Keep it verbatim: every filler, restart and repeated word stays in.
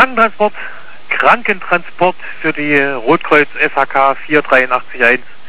Krankentransport, Krankentransport für die Rotkreuz S H K vier drei acht eins.